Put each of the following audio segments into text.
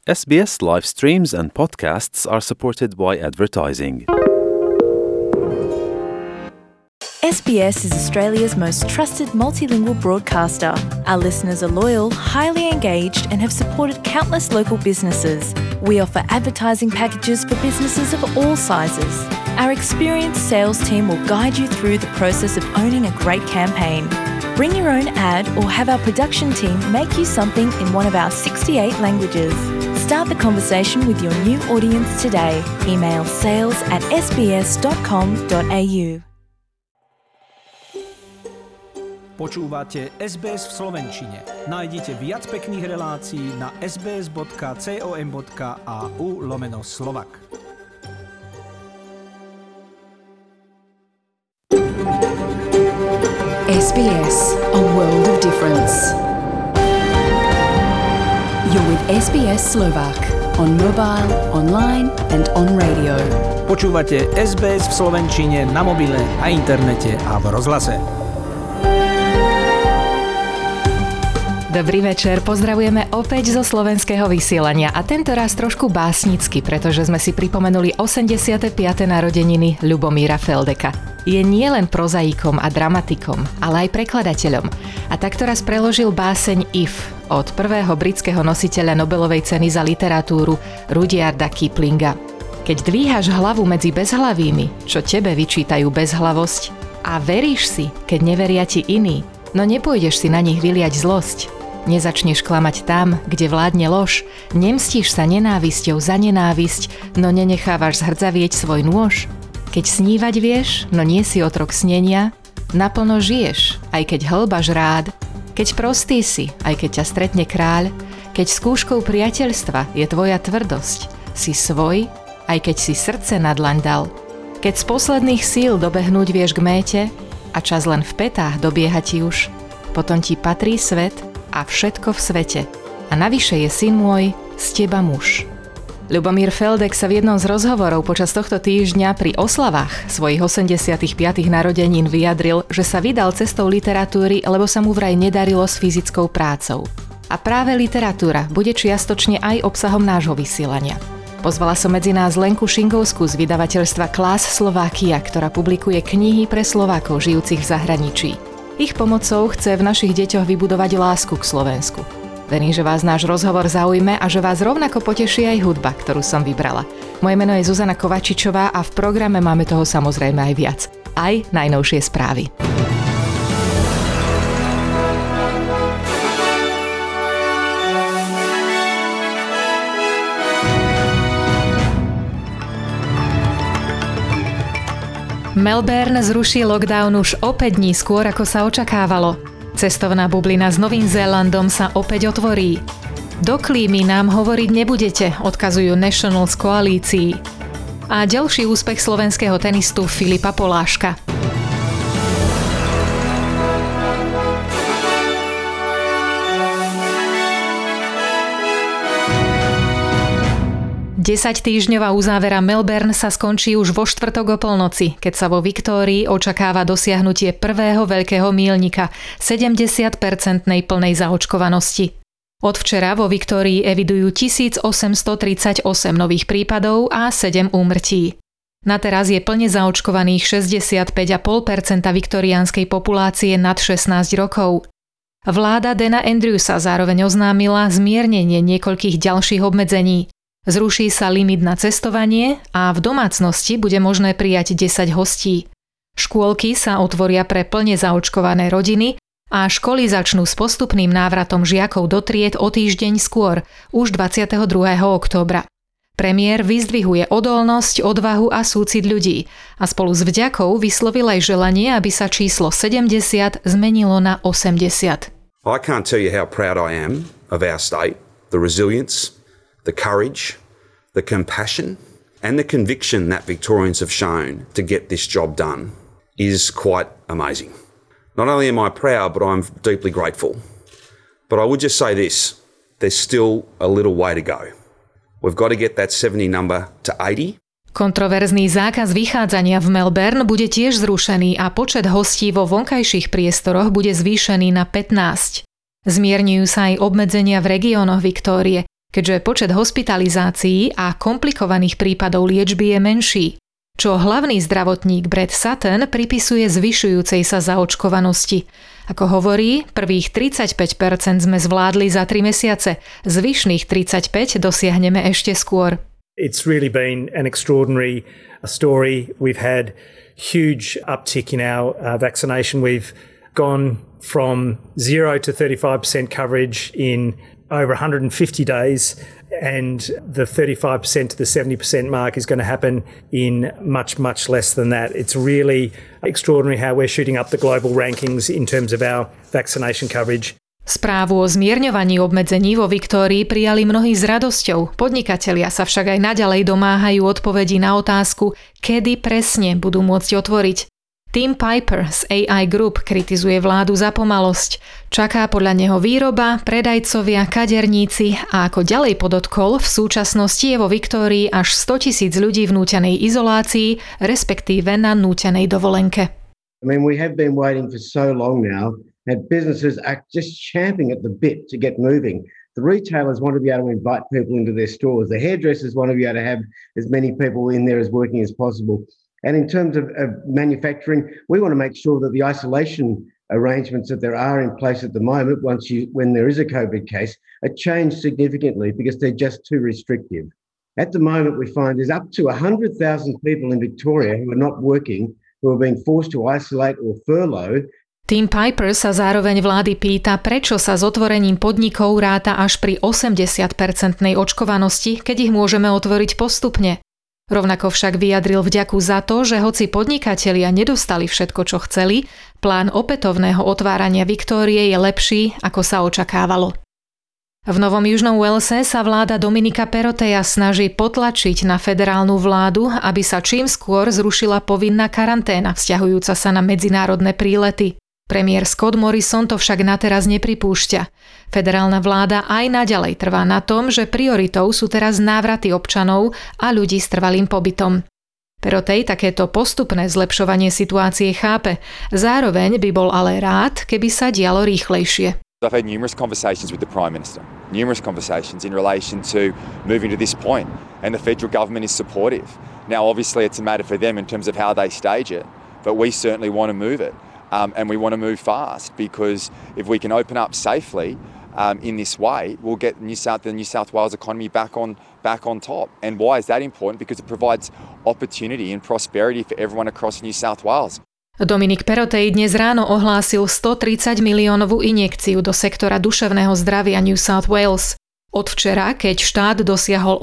SBS live streams and podcasts are supported by advertising. SBS is Australia's most trusted multilingual broadcaster. Our listeners are loyal, highly engaged, and have supported countless local businesses. We offer advertising packages for businesses of all sizes. Our experienced sales team will guide you through the process of owning a great campaign. Bring your own ad or have our production team make you something in one of our 68 languages. Start the conversation with your new audience today. Email sales@sbs.com.au. Počúvate SBS v slovenčine. Nájdite viac pekných relácií na sbs.com.au/Slovak. SBS, a world of difference. You're with SBS Slovak on mobile, online and on radio. Počúvate SBS v slovenčine na mobile, na internete a v rozhlase. Dobrý večer, pozdravujeme opäť zo slovenského vysielania a tento raz trošku básnicky, pretože sme si pripomenuli 85. narodeniny Ľubomíra Feldeka. Je nielen prozaikom a dramatikom, ale aj prekladateľom. A takto raz preložil báseň If od prvého britského nositeľa Nobelovej ceny za literatúru Rudyarda Kiplinga. Keď dvíhaš hlavu medzi bezhlavými, čo tebe vyčítajú bezhlavosť, a veríš si, keď neveria ti iní, no nepôjdeš si na nich vyliať zlosť. Nezačneš klamať tam, kde vládne lož, nemstíš sa nenávisťou za nenávisť, no nenechávaš zhrdzavieť svoj nôž. Keď snívať vieš, no nie si otrok snenia, naplno žiješ, aj keď hlbaš rád. Keď prostý si, aj keď ťa stretne kráľ, keď skúškou priateľstva je tvoja tvrdosť, si svoj, aj keď si srdce na dlaň dal. Keď z posledných síl dobehnúť vieš k méte a čas len v petách dobieha ti už, potom ti patrí svet a všetko v svete. A navyše je syn môj, z teba muž. Ľubomír Feldek sa v jednom z rozhovorov počas tohto týždňa pri oslavách svojich 85. narodenín vyjadril, že sa vydal cestou literatúry, lebo sa mu vraj nedarilo s fyzickou prácou. A práve literatúra bude čiastočne aj obsahom nášho vysielania. Pozvala som medzi nás Lenku Šingovskú z vydavateľstva Klas Slovakia, ktorá publikuje knihy pre Slovákov žijúcich v zahraničí. Ich pomocou chce v našich deťoch vybudovať lásku k Slovensku. Verím, že vás náš rozhovor zaujme a že vás rovnako poteší aj hudba, ktorú som vybrala. Moje meno je Zuzana Kovačičová a v programe máme toho samozrejme aj viac. Aj najnovšie správy. Melbourne zruší lockdown už o 5 dní skôr, ako sa očakávalo. Cestovná bublina s Novým Zélandom sa opäť otvorí. Do klímy nám hovoriť nebudete, odkazujú Nationals koalícii. A ďalší úspech slovenského tenistu Filipa Poláška. Desaťtýždňová uzávera Melbourne sa skončí už vo štvrtok o polnoci, keď sa vo Viktórii očakáva dosiahnutie prvého veľkého míľnika 70% plnej zaočkovanosti. Od včera vo Viktórii evidujú 1838 nových prípadov a 7 úmrtí. Na teraz je plne zaočkovaných 65,5% viktoriánskej populácie nad 16 rokov. Vláda Dana Andrewsa zároveň oznámila zmiernenie niekoľkých ďalších obmedzení. Zruší sa limit na cestovanie a v domácnosti bude možné prijať 10 hostí. Škôlky sa otvoria pre plne zaočkované rodiny a školy začnú s postupným návratom žiakov do tried o týždeň skôr, už 22. októbra. Premiér vyzdvihuje odolnosť, odvahu a súcit ľudí a spolu s vďakou vyslovil aj želanie, aby sa číslo 70 zmenilo na 80. I can't tell you how proud I am of our state, the resilience, the courage, the compassion and the conviction that Victorians have shown to get this job done is quite amazing. Not only am I proud, but I'm deeply grateful. But I would just say this, there's still a little way to go. We've got to get that 70 number to 80. Kontroverzný zákaz vychádzania v Melbourne bude tiež zrušený a počet hostí vo vonkajších priestoroch bude zvýšený na 15. Zmierňujú sa aj obmedzenia v regiónoch Viktórie. keďže počet hospitalizácií a komplikovaných prípadov liečby je menší, čo hlavný zdravotník Brad Sutton pripisuje zvyšujúcej sa zaočkovanosti. Ako hovorí, prvých 35% sme zvládli za 3 mesiace, zvyšných 35% dosiahneme ešte skôr. It's really been an extraordinary story. We've had huge uptick in our vaccination. We've gone from 0 to 35% coverage in over 150 days, and the 35% to the 70% mark is going to happen in much, much less than that. It's really extraordinary how we're shooting up the global rankings in terms of our vaccination coverage. Správu o zmierňovaní obmedzení vo Viktórii prijali mnohí s radosťou. Podnikatelia sa však aj naďalej domáhajú odpovedí na otázku, kedy presne budú môcť otvoriť. Tim Piper z AI Group kritizuje vládu za pomalosť. Čaká podľa neho výroba, predajcovia, kaderníci a ako ďalej podotkol, v súčasnosti je vo Viktórii až 100,000 ľudí v nútenej izolácii, respektíve na nútenej dovolenke. I mean, we have been waiting for so long now, and businesses are just champing at the bit to get moving. The retailers want to be able to invite people into their stores. The hairdressers want to be able to have as many people in there as working as possible. And in terms of manufacturing, we want to make sure that the isolation arrangements that there are in place at the moment, when there is a COVID case, are changed significantly because they're just too restrictive. At the moment, we find there's up to 100,000 people in Victoria who are not working, who are being forced to isolate or furlough. Tim Piper sa zároveň vlády pýta, prečo sa s otvorením podnikov ráta až pri 80% očkovanosti, keď ich môžeme otvoriť postupne. Rovnako však vyjadril vďaku za to, že hoci podnikatelia nedostali všetko, čo chceli, plán opätovného otvárania Viktórie je lepší, ako sa očakávalo. V Novom Južnom Walese sa vláda Dominika Peroteja snaží potlačiť na federálnu vládu, aby sa čím skôr zrušila povinná karanténa vzťahujúca sa na medzinárodné prílety. Premiér Scott Morrison to však nateraz nepripúšťa. Federálna vláda aj naďalej trvá na tom, že prioritou sú teraz návraty občanov a ľudí s trvalým pobytom. Perotej takéto postupné zlepšovanie situácie chápe, zároveň by bol ale rád, keby sa dialo rýchlejšie. I've had numerous conversations with the Prime Minister, numerous conversations in relation to moving to this point, and the federal government is supportive. Now obviously it's a matter for them in terms of how they stage it, but we certainly want to move it. And we want to move fast, because if we can open up safely in this way, we'll get the New South Wales economy back on top. And why is that important? Because it provides opportunity and prosperity for everyone across New South Wales. Dominik Perotej dnes ráno ohlásil 130 miliónovú injekciu do sektora duševného zdravia New South Wales. Od včera, keď štát dosiahol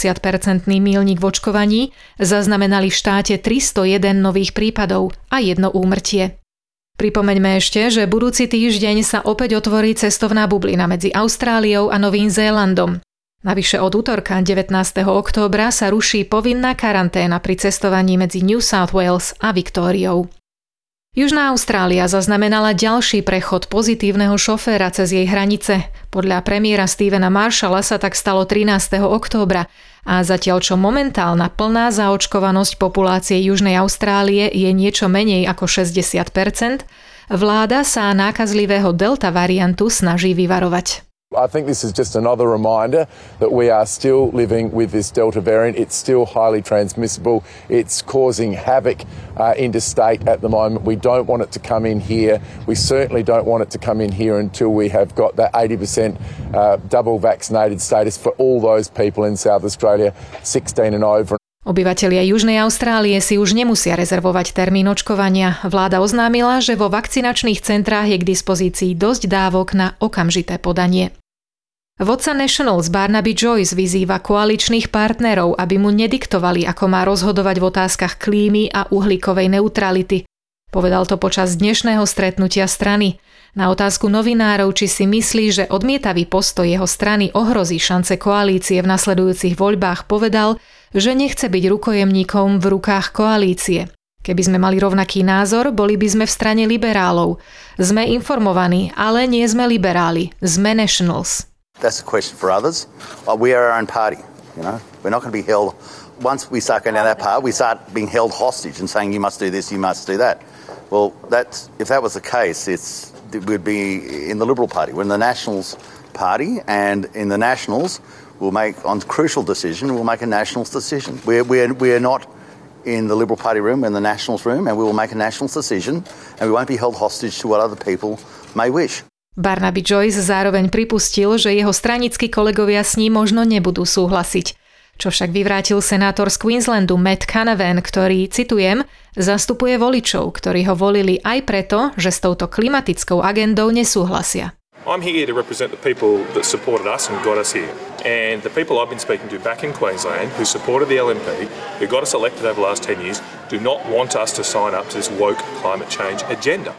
80% míľnik v očkovaní, zaznamenali v štáte 301 nových prípadov a 1 úmrtie. Pripomeňme ešte, že budúci týždeň sa opäť otvorí cestovná bublina medzi Austráliou a Novým Zélandom. Navyše od útorka 19. októbra sa ruší povinná karanténa pri cestovaní medzi New South Wales a Viktóriou. Južná Austrália zaznamenala ďalší prechod pozitívneho šoféra cez jej hranice. Podľa premiéra Stevena Marshalla sa tak stalo 13. októbra a zatiaľ čo momentálna plná zaočkovanosť populácie Južnej Austrálie je niečo menej ako 60%, vláda sa nákazlivého delta variantu snaží vyvarovať. I think this is just another reminder that we are still living with this Delta variant. It's still highly transmissible. It's causing havoc interstate at the moment. We don't want it to come in here. We certainly don't want it to come in here until we have got that 80% double vaccinated status for all those people in South Australia, 16 and over. Obyvatelia Južnej Austrálie si už nemusia rezervovať termín očkovania. Vláda oznámila, že vo vakcinačných centrách je k dispozícii dosť dávok na okamžité podanie. Vodca Nationals Barnaby Joyce vyzýva koaličných partnerov, aby mu nediktovali, ako má rozhodovať v otázkach klímy a uhlíkovej neutrality. Povedal to počas dnešného stretnutia strany. Na otázku novinárov, či si myslí, že odmietavý postoj jeho strany ohrozí šance koalície v nasledujúcich voľbách, povedal, že nechce byť rukojemníkom v rukách koalície. Keby sme mali rovnaký názor, boli by sme v strane liberálov. Sme informovaní, ale nie sme liberáli. Sme Nationals. That's a question for others. We are our own party, you know. We're not going to be held. Once we start going down that path, we start being held hostage and saying you must do this, you must do that. Well, if that was the case, we'd be in the Liberal Party. We're in the Nationals Party, and in the Nationals, we'll make on crucial decision, we'll make a Nationals decision. We are not in the Liberal Party room, we're in the Nationals room, and we will make a Nationals decision, and we won't be held hostage to what other people may wish. Barnaby Joyce zároveň pripustil, že jeho stranickí kolegovia s ním možno nebudú súhlasiť. Čo však vyvrátil senátor z Queenslandu Matt Canavan, ktorý, citujem, zastupuje voličov, ktorí ho volili aj preto, že s touto klimatickou agendou nesúhlasia. I'm here to represent the people that supported us and got us here. And the people I've been speaking to back in Queensland who supported the LNP, who got us elected over the last 10 years, do not want us to sign up to this woke climate change agenda.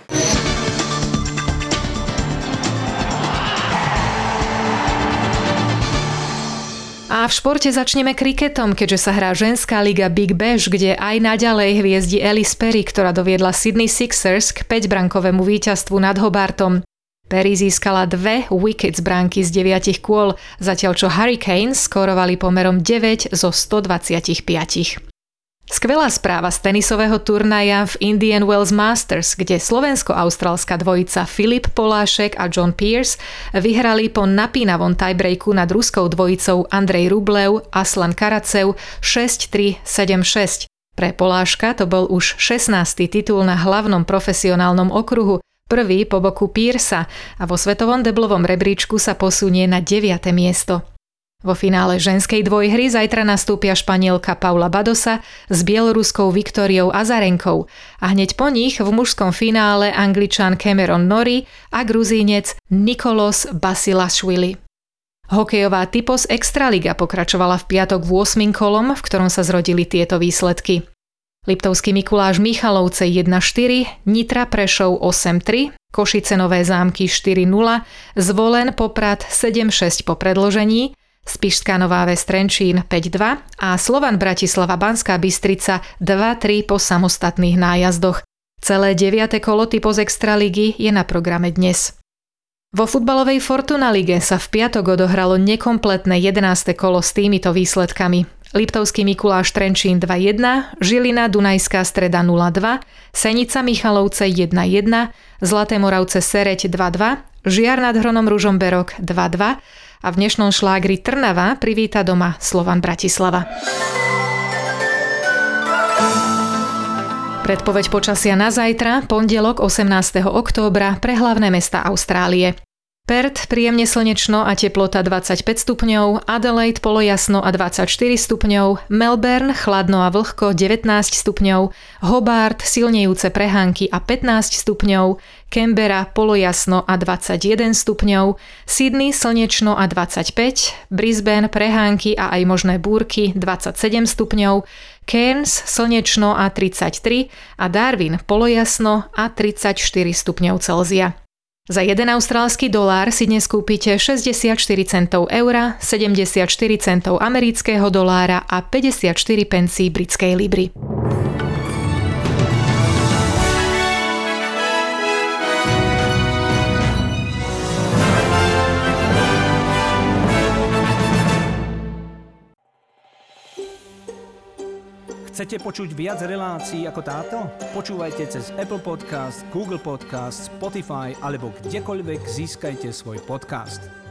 A v športe začneme kriketom, keďže sa hrá ženská liga Big Bash, kde aj naďalej hviezdi Alice Perry, ktorá doviedla Sydney Sixers k 5-brankovému víťazstvu nad Hobartom. Perry získala 2 wickets bránky z 9 kôl, zatiaľ čo Hurricanes skórovali pomerom 9 zo 125. Skvelá správa z tenisového turnaja v Indian Wells Masters, kde slovensko-austrálska dvojica Filip Polášek a John Pearce vyhrali po napínavom tiebreaku nad ruskou dvojicou Andrej Rublev a Aslan Karatsev 6-3, 7-6. Pre Poláška to bol už 16. titul na hlavnom profesionálnom okruhu, prvý po boku Pearsa, a vo svetovom deblovom rebríčku sa posunie na 9. miesto. Vo finále ženskej dvojhry zajtra nastúpia Španielka Paula Badosa s bieloruskou Viktóriou Azarenkou a hneď po nich v mužskom finále Angličan Cameron Norrie a Gruzínec Nikolos Basilashvili. Hokejová Typos Extraliga pokračovala v piatok 8. kolom, v ktorom sa zrodili tieto výsledky. Liptovský Mikuláš Michalovce 1-4, Nitra Prešov 8-3, Košice Nové Zámky 4-0, Zvolen Poprad 7-6 po predĺžení, Spišská Nová Ves Trenčín 5-2 a Slovan Bratislava Banská Bystrica 2-3 po samostatných nájazdoch. Celé 9. kolo Typos Extraligy je na programe dnes. Vo futbalovej Fortuna lige sa v piatok odohralo nekompletné 11. kolo s týmito výsledkami. Liptovský Mikuláš Trenčín 2-1, Žilina Dunajská Streda 0-2, Senica Michalovce 1-1, Zlaté Moravce Sereď 2-2, Žiar nad Hronom Ružomberok 2-2 a v dnešnom šlágri Trnava privíta doma Slovan Bratislava. Predpoveď počasia na zajtra, pondelok 18. októbra pre hlavné mestá Austrálie. Perth príjemne slnečno a teplota 25 stupňov, Adelaide polojasno a 24 stupňov, Melbourne chladno a vlhko 19 stupňov, Hobart silnejúce prehánky a 15 stupňov, Canberra polojasno a 21 stupňov, Sydney slnečno a 25, Brisbane prehánky a aj možné búrky 27 stupňov, Cairns slnečno a 33 a Darwin polojasno a 34 stupňov Celzia. Za 1 austrálsky dolár si dnes kúpite 64 centov eura, 74 centov amerického dolára a 54 pencí britskej libry. Chcete počuť viac relácií ako táto? Počúvajte cez Apple Podcast, Google Podcast, Spotify alebo kdekoľvek získajte svoj podcast.